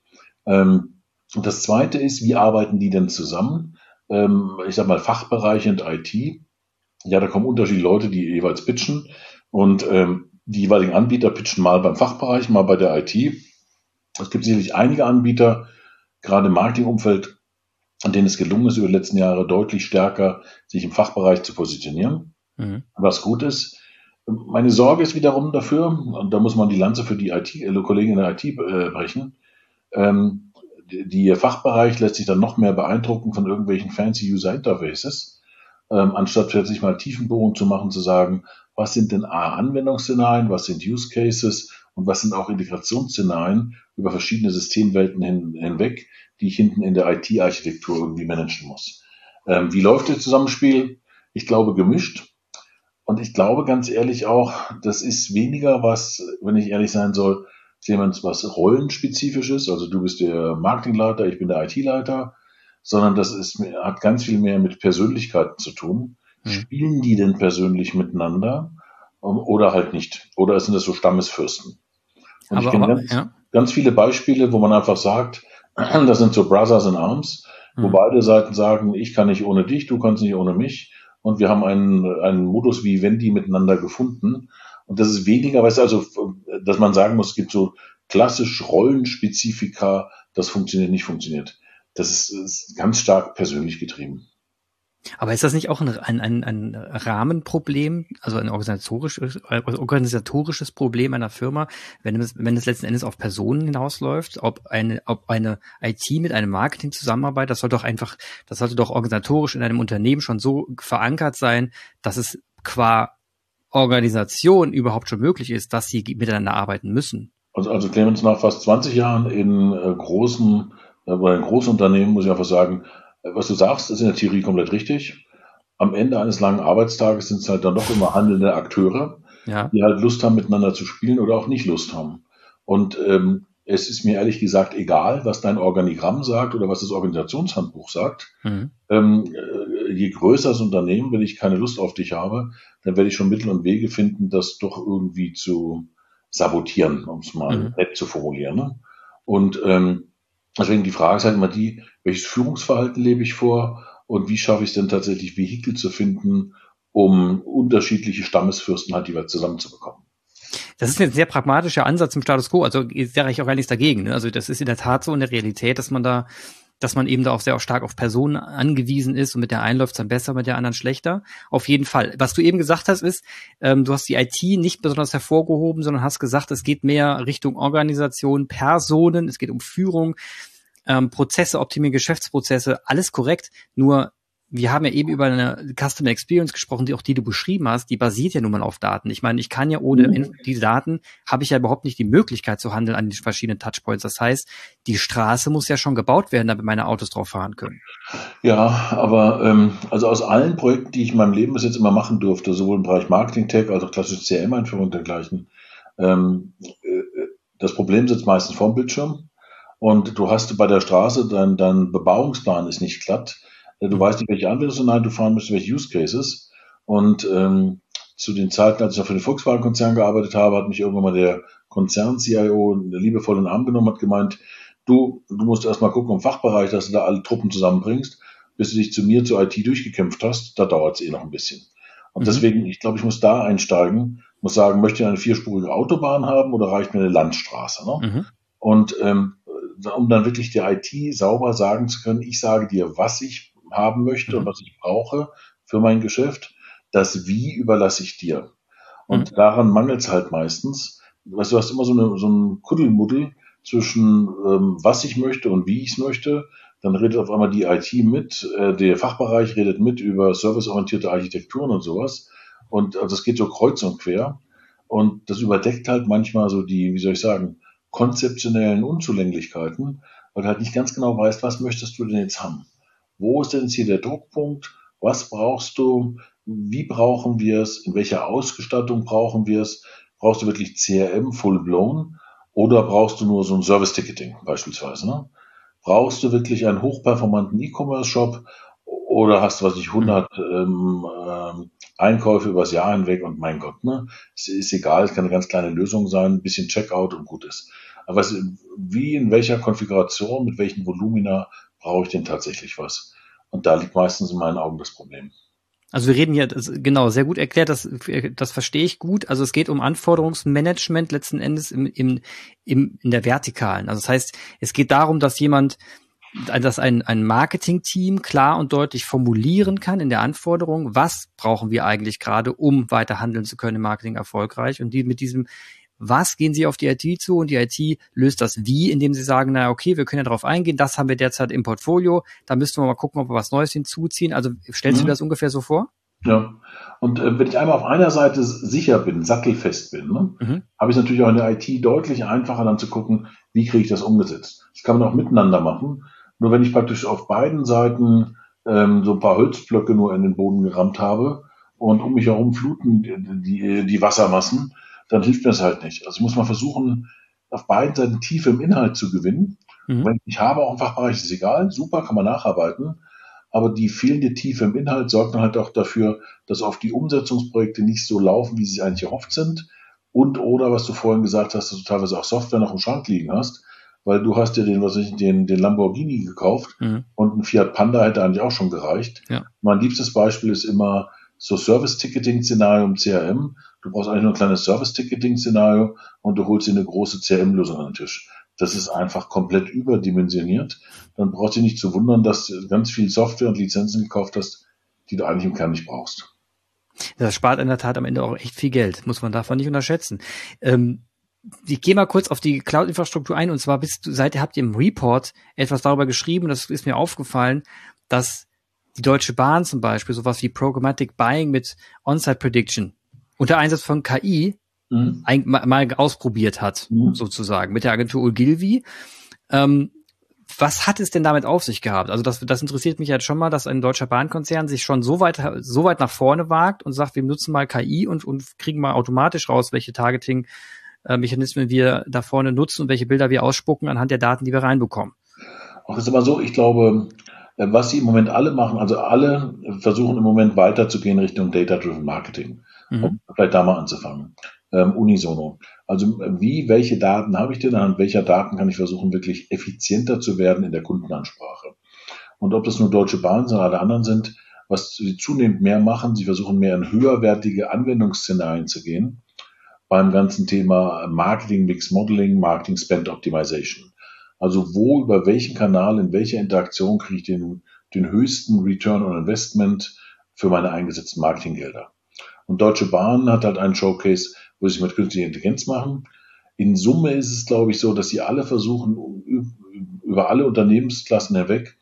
Ähm, Und das Zweite ist, wie arbeiten die denn zusammen? Ähm, ich sag mal, Fachbereich und I T. Ja, da kommen unterschiedliche Leute, die jeweils pitchen. Und ähm, die jeweiligen Anbieter pitchen mal beim Fachbereich, mal bei der I T. Es gibt sicherlich einige Anbieter, gerade im Marketingumfeld, an denen es gelungen ist, über die letzten Jahre deutlich stärker sich im Fachbereich zu positionieren. Mhm. Was gut ist. Meine Sorge ist wiederum dafür, und da muss man die Lanze für die I T, äh, Kollegen in der I T äh, brechen, ähm, die Fachbereich lässt sich dann noch mehr beeindrucken von irgendwelchen fancy User Interfaces, ähm, anstatt plötzlich mal Tiefenbohrung zu machen, zu sagen, was sind denn A, Anwendungsszenarien, was sind Use Cases und was sind auch Integrationsszenarien über verschiedene Systemwelten hin, hinweg, die ich hinten in der I T-Architektur irgendwie managen muss. Ähm, wie läuft das Zusammenspiel? Ich glaube gemischt. Und ich glaube ganz ehrlich auch, das ist weniger was, wenn ich ehrlich sein soll, jemand was rollenspezifisches, also du bist der Marketingleiter, ich bin der I T-Leiter, sondern das ist, hat ganz viel mehr mit Persönlichkeiten zu tun. Mhm. Spielen die denn persönlich miteinander oder halt nicht? Oder sind das so Stammesfürsten? Und aber, ich kenne ganz, ja. ganz viele Beispiele, wo man einfach sagt, das sind so Brothers in Arms, mhm. wo beide Seiten sagen, ich kann nicht ohne dich, du kannst nicht ohne mich. Und wir haben einen, einen Modus wie Wendy miteinander gefunden. Und das ist weniger, weißt du, also, dass man sagen muss, es gibt so klassisch Rollenspezifika, das funktioniert, nicht funktioniert. Das ist, ist ganz stark persönlich getrieben. Aber ist das nicht auch ein, ein, ein, ein Rahmenproblem, also ein organisatorisches, organisatorisches Problem einer Firma, wenn es, wenn es letzten Endes auf Personen hinausläuft, ob eine, ob eine I T mit einem Marketing zusammenarbeitet, das soll doch einfach, das sollte doch organisatorisch in einem Unternehmen schon so verankert sein, dass es qua Organisation überhaupt schon möglich ist, dass sie miteinander arbeiten müssen. Also, also Clemens, nach fast zwanzig Jahren in äh, großen, äh, bei einem großen Unternehmen muss ich einfach sagen, was du sagst, ist in der Theorie komplett richtig. Am Ende eines langen Arbeitstages sind es halt dann doch immer handelnde Akteure, ja. die halt Lust haben, miteinander zu spielen oder auch nicht Lust haben. Und ähm, es ist mir ehrlich gesagt egal, was dein Organigramm sagt oder was das Organisationshandbuch sagt. Mhm. Ähm, äh, je größer das Unternehmen, wenn ich keine Lust auf dich habe, dann werde ich schon Mittel und Wege finden, das doch irgendwie zu sabotieren, um es mal mhm. nett zu formulieren. Ne? Und ähm, deswegen die Frage ist halt immer die, welches Führungsverhalten lebe ich vor und wie schaffe ich es denn tatsächlich, Vehikel zu finden, um unterschiedliche Stammesfürsten halt jeweils zusammenzubekommen. Das ist ein sehr pragmatischer Ansatz im Status Quo, also sage ich auch gar nichts dagegen. Ne? Also das ist in der Tat so in der Realität, dass man da, dass man eben da auch sehr auch stark auf Personen angewiesen ist und mit der einen läuft es dann besser, mit der anderen schlechter. Auf jeden Fall. Was du eben gesagt hast, ist, ähm, du hast die I T nicht besonders hervorgehoben, sondern hast gesagt, es geht mehr Richtung Organisation, Personen, es geht um Führung, ähm, Prozesse, optimierte Geschäftsprozesse, alles korrekt, nur wir haben ja eben über eine Customer Experience gesprochen, die auch die du beschrieben hast, die basiert ja nun mal auf Daten. Ich meine, ich kann ja ohne mhm. diese Daten, habe ich ja überhaupt nicht die Möglichkeit zu handeln an den verschiedenen Touchpoints. Das heißt, die Straße muss ja schon gebaut werden, damit meine Autos drauf fahren können. Ja, aber ähm, also aus allen Projekten, die ich in meinem Leben bis jetzt immer machen durfte, sowohl im Bereich Marketing, Tech als auch klassische C R M-Einführung und dergleichen, ähm, äh, das Problem sitzt meistens vorm Bildschirm und du hast bei der Straße, dein, dein Bebauungsplan ist nicht glatt. Du weißt nicht, welche Anwendungen du fahren müsstest, welche Use Cases. Und ähm, zu den Zeiten, als ich noch für den Volkswagen-Konzern gearbeitet habe, hat mich irgendwann mal der Konzern-C I O liebevoll in den Arm genommen, hat gemeint, du, du musst erst mal gucken im Fachbereich, dass du da alle Truppen zusammenbringst, bis du dich zu mir, zur I T durchgekämpft hast. Da dauert es eh noch ein bisschen. Und mhm. deswegen, ich glaube, ich muss da einsteigen, muss sagen, möchte ich eine vierspurige Autobahn haben oder reicht mir eine Landstraße? Ne? Mhm. Und ähm, um dann wirklich der I T sauber sagen zu können, ich sage dir, was ich haben möchte mhm. und was ich brauche für mein Geschäft, das Wie überlasse ich dir. Und mhm. daran mangelt es halt meistens. Weißt du, du hast immer so, eine, so ein Kuddelmuddel zwischen ähm, was ich möchte und wie ich es möchte. Dann redet auf einmal die I T mit, äh, der Fachbereich redet mit über serviceorientierte Architekturen und sowas. Und also das geht so kreuz und quer. Und das überdeckt halt manchmal so die, wie soll ich sagen, konzeptionellen Unzulänglichkeiten, weil du halt nicht ganz genau weißt, was möchtest du denn jetzt haben? Wo ist denn jetzt hier der Druckpunkt? Was brauchst du? Wie brauchen wir es? In welcher Ausgestattung brauchen wir es? Brauchst du wirklich C R M full blown? Oder brauchst du nur so ein Service-Ticketing beispielsweise? Ne? Brauchst du wirklich einen hochperformanten E-Commerce-Shop? Oder hast du, was ich, hundert ähm, ähm, Einkäufe übers Jahr hinweg und mein Gott, ne? Es ist egal, es kann eine ganz kleine Lösung sein, ein bisschen Checkout und gut ist. Aber was, wie, in welcher Konfiguration, mit welchen Volumina brauche ich denn tatsächlich was? Und da liegt meistens in meinen Augen das Problem. Also wir reden hier, das, genau, sehr gut erklärt, das, das verstehe ich gut. Also es geht um Anforderungsmanagement letzten Endes im, im, im, in der Vertikalen. Also das heißt, es geht darum, dass jemand, dass ein, ein Marketing-Team klar und deutlich formulieren kann in der Anforderung, was brauchen wir eigentlich gerade, um weiter handeln zu können im Marketing erfolgreich. Und die mit diesem Was gehen sie auf die I T zu und die I T löst das Wie, indem sie sagen, na okay, wir können ja darauf eingehen, das haben wir derzeit im Portfolio, da müssten wir mal gucken, ob wir was Neues hinzuziehen. Also stellst mhm. du dir das ungefähr so vor? Ja, und äh, wenn ich einmal auf einer Seite sicher bin, sattelfest bin, ne, mhm. habe ich natürlich auch in der I T deutlich einfacher dann zu gucken, wie kriege ich das umgesetzt. Das kann man auch miteinander machen. Nur wenn ich praktisch auf beiden Seiten ähm, so ein paar Holzblöcke nur in den Boden gerammt habe und um mich herum fluten die, die, die Wassermassen, dann hilft mir das halt nicht. Also ich muss mal versuchen, auf beiden Seiten Tiefe im Inhalt zu gewinnen. Mhm. Wenn ich habe, auch im Fachbereich, ist egal, super, kann man nacharbeiten. Aber die fehlende Tiefe im Inhalt sorgt dann halt auch dafür, dass oft die Umsetzungsprojekte nicht so laufen, wie sie eigentlich erhofft sind. Und oder, was du vorhin gesagt hast, dass du teilweise auch Software noch im Schrank liegen hast, weil du hast dir den, was ich, den, den Lamborghini gekauft mhm. und ein Fiat Panda hätte eigentlich auch schon gereicht. Ja. Mein liebstes Beispiel ist immer so Service-Ticketing-Szenario im C R M. Du brauchst eigentlich nur ein kleines Service-Ticketing-Szenario und du holst dir eine große C R M-Lösung an den Tisch. Das ist einfach komplett überdimensioniert. Dann brauchst du dich nicht zu wundern, dass du ganz viel Software und Lizenzen gekauft hast, die du eigentlich im Kern nicht brauchst. Das spart in der Tat am Ende auch echt viel Geld, muss man davon nicht unterschätzen. Ähm, ich gehe mal kurz auf die Cloud-Infrastruktur ein, und zwar bist du, seitdem habt ihr im Report etwas darüber geschrieben, das ist mir aufgefallen, dass die Deutsche Bahn zum Beispiel sowas wie Programmatic Buying mit On-Site Prediction unter Einsatz von K I mhm. ein, mal, mal ausprobiert hat, mhm. sozusagen, mit der Agentur Ogilvy. Ähm, was hat es denn damit auf sich gehabt? Also das, das interessiert mich jetzt schon mal, dass ein deutscher Bahnkonzern sich schon so weit, so weit nach vorne wagt und sagt, wir nutzen mal K I und, und kriegen mal automatisch raus, welche Targeting äh, Mechanismen wir da vorne nutzen und welche Bilder wir ausspucken anhand der Daten, die wir reinbekommen. Auch ist aber so, ich glaube, was sie im Moment alle machen, also alle versuchen im Moment weiterzugehen Richtung Data-Driven Marketing, mhm. um vielleicht da mal anzufangen, ähm, unisono. Also wie, welche Daten habe ich denn, anhand welcher Daten kann ich versuchen, wirklich effizienter zu werden in der Kundenansprache? Und ob das nur Deutsche Bahn oder alle anderen sind, was sie zunehmend mehr machen, sie versuchen mehr in höherwertige Anwendungsszenarien zu gehen beim ganzen Thema Marketing Mix Modeling, Marketing Spend Optimization. Also wo, über welchen Kanal, in welcher Interaktion kriege ich den, den höchsten Return on Investment für meine eingesetzten Marketinggelder. Und Deutsche Bahn hat halt einen Showcase, wo sie sich mit künstlicher Intelligenz machen. In Summe ist es, glaube ich, so, dass sie alle versuchen, über alle Unternehmensklassen hinweg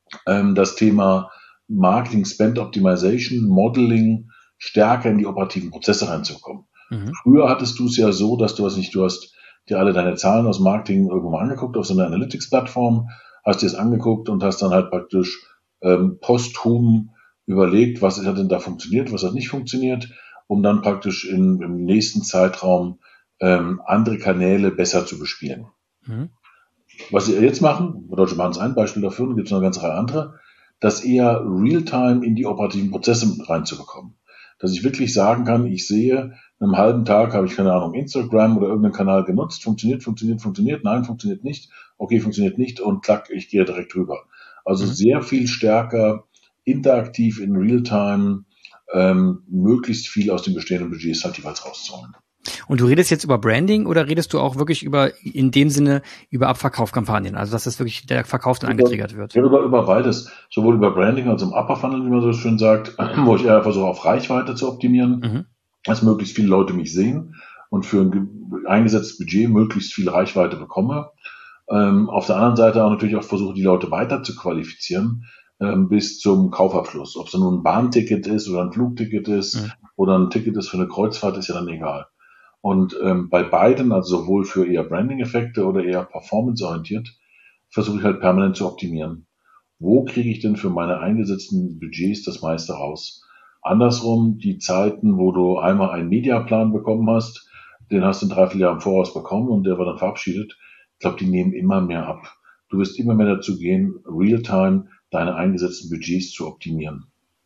das Thema Marketing Spend Optimization, Modeling stärker in die operativen Prozesse reinzukommen. Mhm. Früher hattest du es ja so, dass du was nicht, du hast dir alle deine Zahlen aus Marketing irgendwo mal angeguckt auf so einer Analytics-Plattform, hast dir es angeguckt und hast dann halt praktisch ähm, posthum überlegt, was hat denn da funktioniert, was hat nicht funktioniert, um dann praktisch in, im nächsten Zeitraum ähm, andere Kanäle besser zu bespielen. Mhm. Was sie jetzt machen, Deutsche Bahn ist ein Beispiel dafür, und gibt es noch eine ganze Reihe andere, das eher real-time in die operativen Prozesse reinzubekommen. Dass ich wirklich sagen kann, ich sehe, in einem halben Tag habe ich, keine Ahnung, Instagram oder irgendeinen Kanal genutzt, funktioniert, funktioniert, funktioniert, nein, funktioniert nicht, okay, funktioniert nicht und klack, ich gehe direkt rüber. Also mhm. sehr viel stärker interaktiv in real-time ähm, möglichst viel aus den bestehenden Budgets halt jeweils rauszuholen. Und du redest jetzt über Branding oder redest du auch wirklich über, in dem Sinne, über Abverkaufkampagnen? Also, dass das wirklich der Verkauf dann angetriggert wird? Ja, über, über beides. Sowohl über Branding als auch im Upper Funnel, wie man so schön sagt, wo ich eher versuche, auf Reichweite zu optimieren, mhm. dass möglichst viele Leute mich sehen und für ein eingesetztes Budget möglichst viel Reichweite bekomme. Ähm, auf der anderen Seite auch natürlich auch versuche, die Leute weiter zu qualifizieren, ähm, bis zum Kaufabschluss. Ob es nun ein Bahnticket ist oder ein Flugticket ist mhm. oder ein Ticket ist für eine Kreuzfahrt, ist ja dann egal. Und ähm, bei beiden, also sowohl für eher Branding-Effekte oder eher performance-orientiert, versuche ich halt permanent zu optimieren. Wo kriege ich denn für meine eingesetzten Budgets das meiste raus? Andersrum, die Zeiten, wo du einmal einen Mediaplan bekommen hast, den hast du in dreiviertel Jahren im Voraus bekommen und der war dann verabschiedet. Ich glaube, die nehmen immer mehr ab. Du wirst immer mehr dazu gehen, real-time deine eingesetzten Budgets zu optimieren.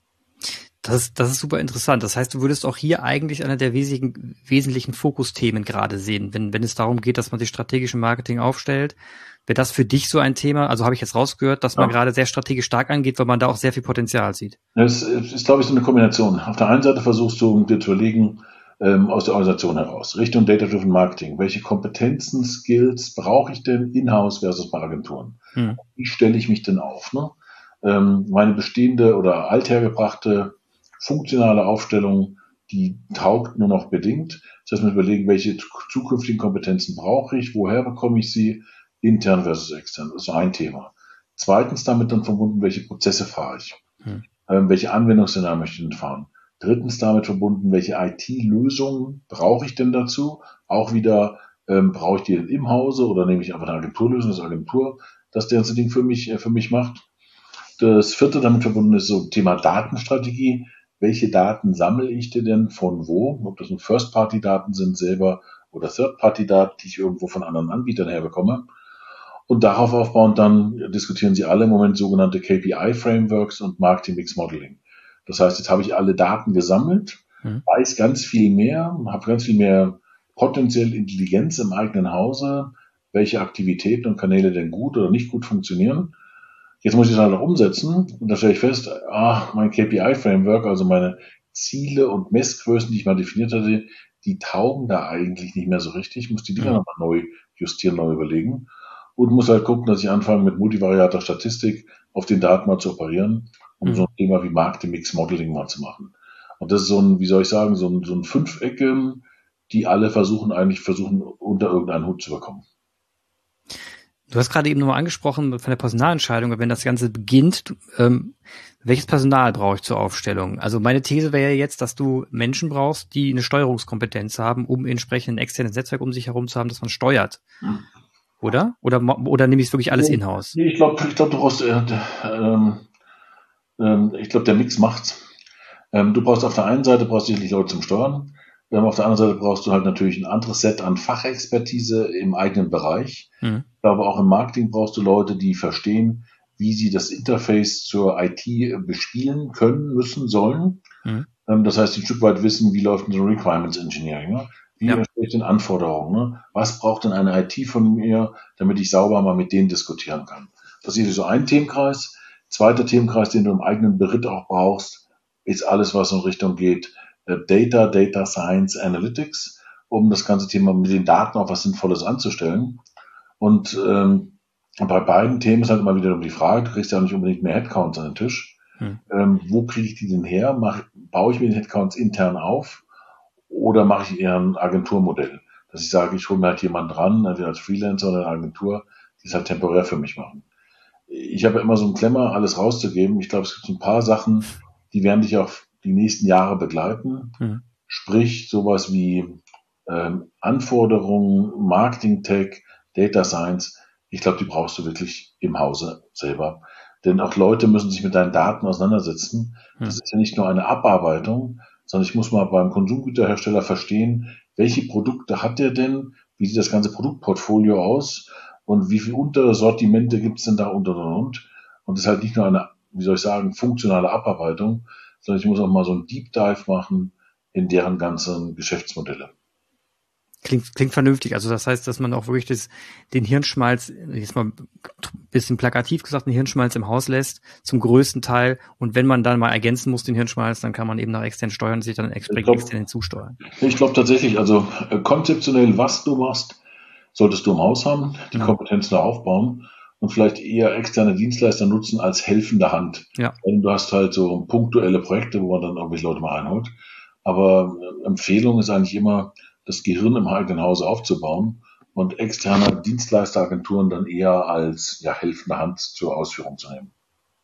Das ist, das ist super interessant. Das heißt, du würdest auch hier eigentlich einer der wesentlichen, wesentlichen Fokusthemen gerade sehen, wenn, wenn es darum geht, dass man sich strategisch im Marketing aufstellt. Wäre das für dich so ein Thema? Also habe ich jetzt rausgehört, dass man ja. gerade sehr strategisch stark angeht, weil man da auch sehr viel Potenzial sieht. Das ist, ist, glaube ich, so eine Kombination. Auf der einen Seite versuchst du dir zu überlegen, ähm, aus der Organisation heraus, Richtung Data-Driven Marketing. Welche Kompetenzen, Skills brauche ich denn in-house versus bei Agenturen? Hm. Wie stelle ich mich denn auf? Ne? Ähm, meine bestehende oder althergebrachte funktionale Aufstellung, die taugt nur noch bedingt. Das heißt, man überlegen, welche zukünftigen Kompetenzen brauche ich, woher bekomme ich sie, intern versus extern. Das ist so ein Thema. Zweitens damit dann verbunden, welche Prozesse fahre ich, hm. ähm, welche Anwendungsszenarien möchte ich denn fahren. Drittens damit verbunden, welche I T-Lösungen brauche ich denn dazu? Auch wieder, ähm, brauche ich die denn im Hause oder nehme ich einfach eine Agenturlösung, das Agentur, das das ganze Ding für mich, äh, für mich macht. Das vierte damit verbunden ist so Thema Datenstrategie. Welche Daten sammle ich denn von wo? Ob das nun First-Party-Daten sind selber oder Third-Party-Daten, die ich irgendwo von anderen Anbietern herbekomme. Und darauf aufbauend dann diskutieren sie alle im Moment sogenannte K P I-Frameworks und Marketing-Mix-Modeling. Das heißt, jetzt habe ich alle Daten gesammelt, mhm. weiß ganz viel mehr, habe ganz viel mehr potenziell Intelligenz im eigenen Hause, welche Aktivitäten und Kanäle denn gut oder nicht gut funktionieren. Jetzt muss ich es halt noch umsetzen und da stelle ich fest, ah, mein K P I-Framework, also meine Ziele und Messgrößen, die ich mal definiert hatte, die taugen da eigentlich nicht mehr so richtig. Ich muss die Dinger mhm. nochmal neu justieren, neu überlegen und muss halt gucken, dass ich anfange mit multivariater Statistik auf den Daten mal zu operieren, um mhm. so ein Thema wie Marketing-Mix-Modeling mal zu machen. Und das ist so ein, wie soll ich sagen, so ein, so ein Fünfecke, die alle versuchen eigentlich versuchen, unter irgendeinen Hut zu bekommen. Du hast gerade eben nochmal angesprochen von der Personalentscheidung, wenn das Ganze beginnt, ähm, welches Personal brauche ich zur Aufstellung? Also meine These wäre ja jetzt, dass du Menschen brauchst, die eine Steuerungskompetenz haben, um entsprechend ein externes Netzwerk um sich herum zu haben, das man steuert. Hm. Oder? Oder oder nehme ich es wirklich alles nee, in-house? Nee, ich glaube, ich glaube, du brauchst, äh, ähm, ähm, ich glaube, der Mix macht's. Ähm, du brauchst auf der einen Seite brauchst sicherlich Leute zum Steuern. Auf der anderen Seite brauchst du halt natürlich ein anderes Set an Fachexpertise im eigenen Bereich. Mhm. Ich glaube, auch im Marketing brauchst du Leute, die verstehen, wie sie das Interface zur I T bespielen können, müssen, sollen. Mhm. Das heißt, die ein Stück weit wissen, wie läuft denn so Requirements Engineering, ne? Wie ja. erstelle ich denn Anforderungen? Ne? Was braucht denn eine I T von mir, damit ich sauber mal mit denen diskutieren kann? Das ist so ein Themenkreis. Zweiter Themenkreis, den du im eigenen Beritt auch brauchst, ist alles, was in Richtung geht, Data, Data Science, Analytics, um das ganze Thema mit den Daten auch was Sinnvolles anzustellen. Und ähm, bei beiden Themen ist halt immer wieder um die Frage, du kriegst ja auch nicht unbedingt mehr Headcounts an den Tisch. Hm. Ähm, wo kriege ich die denn her? Mach, baue ich mir die Headcounts intern auf oder mache ich eher ein Agenturmodell? Dass ich sage, ich hole mir halt jemanden dran, entweder als Freelancer oder eine Agentur, die es halt temporär für mich machen. Ich habe ja immer so einen Klemmer, alles rauszugeben. Ich glaube, es gibt so ein paar Sachen, die werden dich auch die nächsten Jahre begleiten. Mhm. Sprich, sowas wie ähm, Anforderungen, Marketing, Tech, Data Science. Ich glaube, die brauchst du wirklich im Hause selber. Denn auch Leute müssen sich mit deinen Daten auseinandersetzen. Mhm. Das ist ja nicht nur eine Abarbeitung, sondern ich muss mal beim Konsumgüterhersteller verstehen, welche Produkte hat der denn, wie sieht das ganze Produktportfolio aus und wie viele Untersortimente gibt es denn da und und und. Und das ist halt nicht nur eine, wie soll ich sagen, funktionale Abarbeitung, sondern ich muss auch mal so einen Deep Dive machen in deren ganzen Geschäftsmodelle. Klingt, klingt vernünftig. Also das heißt, dass man auch wirklich das, den Hirnschmalz, jetzt mal ein bisschen plakativ gesagt, den Hirnschmalz im Haus lässt, zum größten Teil. Und wenn man dann mal ergänzen muss, den Hirnschmalz, dann kann man eben nach extern steuern und sich dann explizit extern hinzusteuern. Ich glaube tatsächlich, also äh, konzeptionell, was du machst, solltest du im Haus haben, die ja. Kompetenz da aufbauen und vielleicht eher externe Dienstleister nutzen als helfende Hand. Ja. Du hast halt so punktuelle Projekte, wo man dann irgendwelche Leute mal reinholt. Aber äh, Empfehlung ist eigentlich immer, das Gehirn im eigenen Hause aufzubauen und externe Dienstleisteragenturen dann eher als ja, helfende Hand zur Ausführung zu nehmen.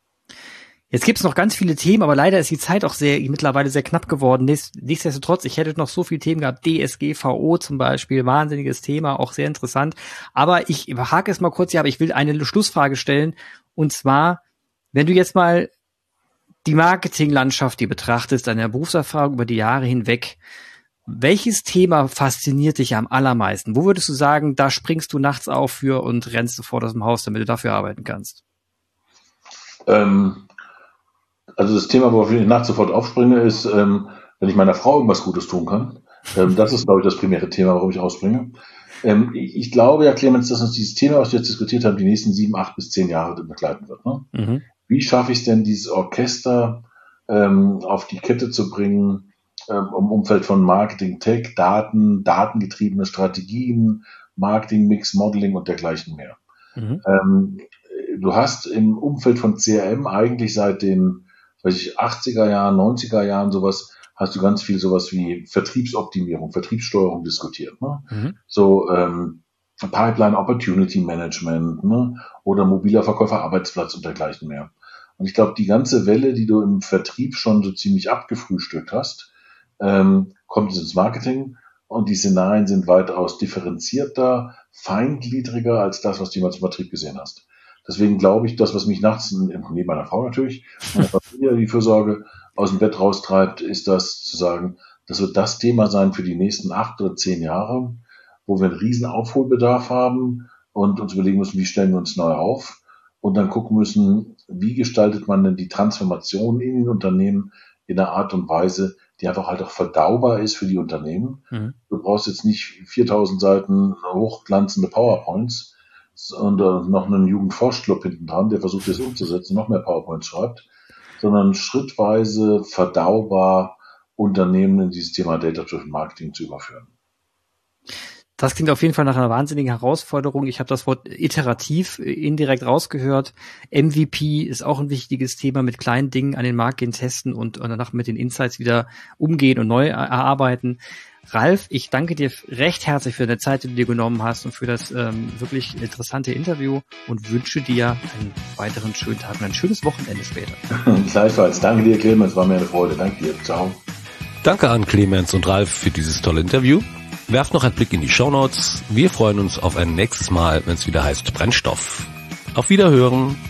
Jetzt gibt's noch ganz viele Themen, aber leider ist die Zeit auch sehr mittlerweile sehr knapp geworden. Nichtsdestotrotz, ich hätte noch so viele Themen gehabt, D S G V O zum Beispiel, wahnsinniges Thema, auch sehr interessant. Aber ich hake es mal kurz hier, aber ich will eine Schlussfrage stellen. Und zwar, wenn du jetzt mal die Marketinglandschaft, die betrachtest, deine Berufserfahrung über die Jahre hinweg, welches Thema fasziniert dich am allermeisten? Wo würdest du sagen, da springst du nachts auf für und rennst sofort aus dem Haus, damit du dafür arbeiten kannst? Ähm, also das Thema, worauf ich nachts sofort aufspringe, ist, ähm, wenn ich meiner Frau irgendwas Gutes tun kann. Ähm, das ist, glaube ich, das primäre Thema, warum ich ausspringe. Ähm, ich, ich glaube ja, Clemens, dass uns dieses Thema, was wir jetzt diskutiert haben, die nächsten sieben, acht bis zehn Jahre begleiten wird. Ne? Mhm. Wie schaffe ich es denn, dieses Orchester ähm, auf die Kette zu bringen, im Umfeld von Marketing, Tech, Daten, datengetriebene Strategien, Marketing, Mix, Modeling und dergleichen mehr. Mhm. Ähm, du hast im Umfeld von C R M eigentlich seit den weiß ich, achtziger Jahren, neunziger Jahren sowas, hast du ganz viel sowas wie Vertriebsoptimierung, Vertriebssteuerung diskutiert. Ne? Mhm. So ähm, Pipeline Opportunity Management, ne? Oder mobiler Verkäufer Arbeitsplatz und dergleichen mehr. Und ich glaube, die ganze Welle, die du im Vertrieb schon so ziemlich abgefrühstückt hast, Ähm, kommt ins Marketing und die Szenarien sind weitaus differenzierter, feingliedriger als das, was du jemals im Vertrieb gesehen hast. Deswegen glaube ich, das, was mich nachts, neben meiner Frau natürlich, meiner Familie die Fürsorge aus dem Bett raustreibt, ist das zu sagen, das wird das Thema sein für die nächsten acht oder zehn Jahre, wo wir einen riesen Aufholbedarf haben und uns überlegen müssen, wie stellen wir uns neu auf und dann gucken müssen, wie gestaltet man denn die Transformation in den Unternehmen in einer Art und Weise, die einfach halt auch verdaubar ist für die Unternehmen. Mhm. Du brauchst jetzt nicht viertausend Seiten hochglanzende PowerPoints und äh, noch einen Jugendforschclub hinten dran, der versucht, das umzusetzen, noch mehr PowerPoints schreibt, sondern schrittweise verdaubar Unternehmen in dieses Thema Data-Driven Marketing zu überführen. Das klingt auf jeden Fall nach einer wahnsinnigen Herausforderung. Ich habe das Wort iterativ indirekt rausgehört. M V P ist auch ein wichtiges Thema, mit kleinen Dingen an den Markt gehen, testen und, und danach mit den Insights wieder umgehen und neu erarbeiten. Ralf, ich danke dir recht herzlich für deine Zeit, die du dir genommen hast und für das ähm, wirklich interessante Interview und wünsche dir einen weiteren schönen Tag und ein schönes Wochenende später. Gleichfalls. Danke dir, Clemens. War mir eine Freude. Danke dir. Ciao. Danke an Clemens und Ralf für dieses tolle Interview. Werft noch einen Blick in die Shownotes. Wir freuen uns auf ein nächstes Mal, wenn es wieder heißt Brennstoff. Auf Wiederhören.